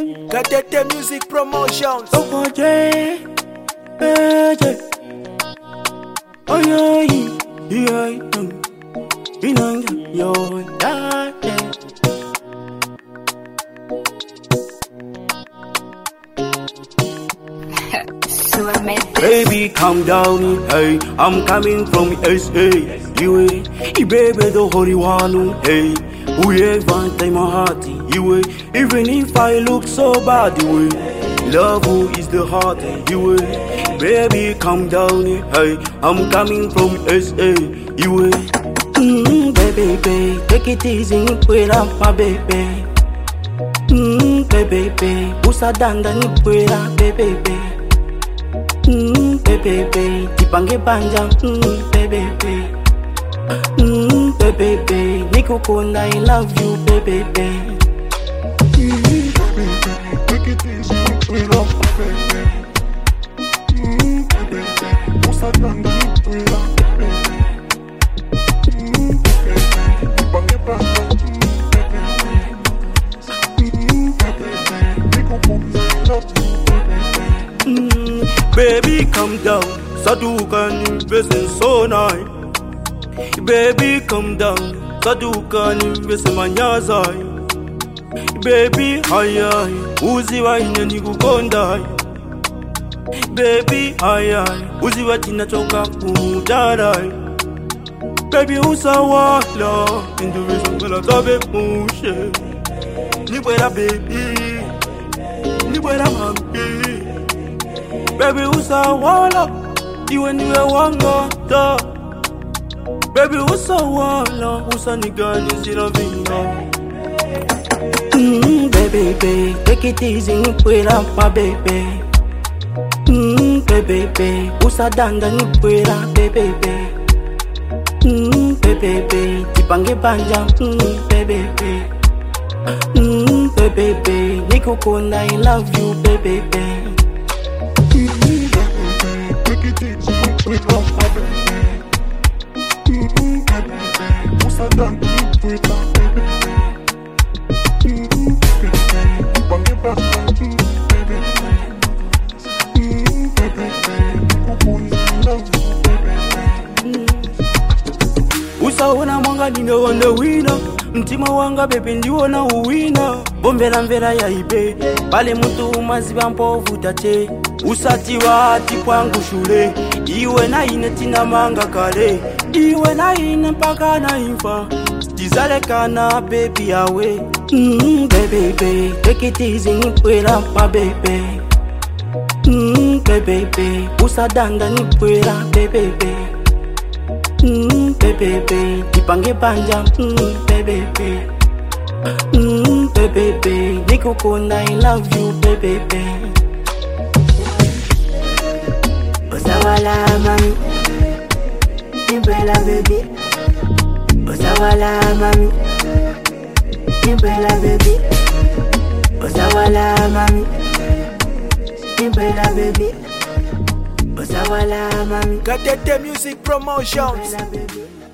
Katete Music Promotions. Oh yeah, yeah. Oh yeah, yeah, Baby, calm down, hey. I'm coming from SA. You baby, the holy one, hey. Whoever take my heart, you even if I look so bad, you love who is the heart, you baby, calm down, hey. I'm coming from SA. You baby, take it easy, put up my baby. Baby, usadanda ni pwera, baby. Baby, tipange banja, baby. Baby, nikukunda, I love you, baby. Take it easy, we love my baby. Baby, usadanda ni pwera, baby. Tipange banja, baby, calm down. Sadukan invest so nice. Baby, calm down. Sadukan invest manyazai. Baby, hayai. Uzi wa ine nikukonda. Baby, hayai. Uzi wa tina choka kumudadai. Baby, usawala. Induwe songala tabe mushe. Nibwela baby. Nibwela mami. Baby, usawala, iwe niwe wanga da. Baby, usawala, usanigani zina vinga. Baby, take it easy, put up my baby. Baby, usadanda ni pwera, baby. Baby, tipange banja, baby. Baby, nikukunda, I love you, baby. take it easy, we love my baby. Usadanda ni pwera, baby. Tipange banja, baby. Nikukunda, I love you, baby. Usaona mwanga ningewanda wina. Mtima wanga baby ndiwona uwina. Bombela mvera ya ibe. Pale mtu umaziba mpovu tate. Usati wati kwangu shule. Iwe na ine tina manga kale. Iwe na ine mpaka na infa. Tizale kana baby yawe. Baby, take it easy, pwera my baby. Baby, usadanda ni pwera, baby. Baby, tipange banja, baby. Baby, nikukunda, I love you, baby. Osawala mami, nimpela baby. Osawala mami, nimpela baby. Osawala mami, nimpela baby. Osawala mami, Katete Music Promotions. nimpela baby.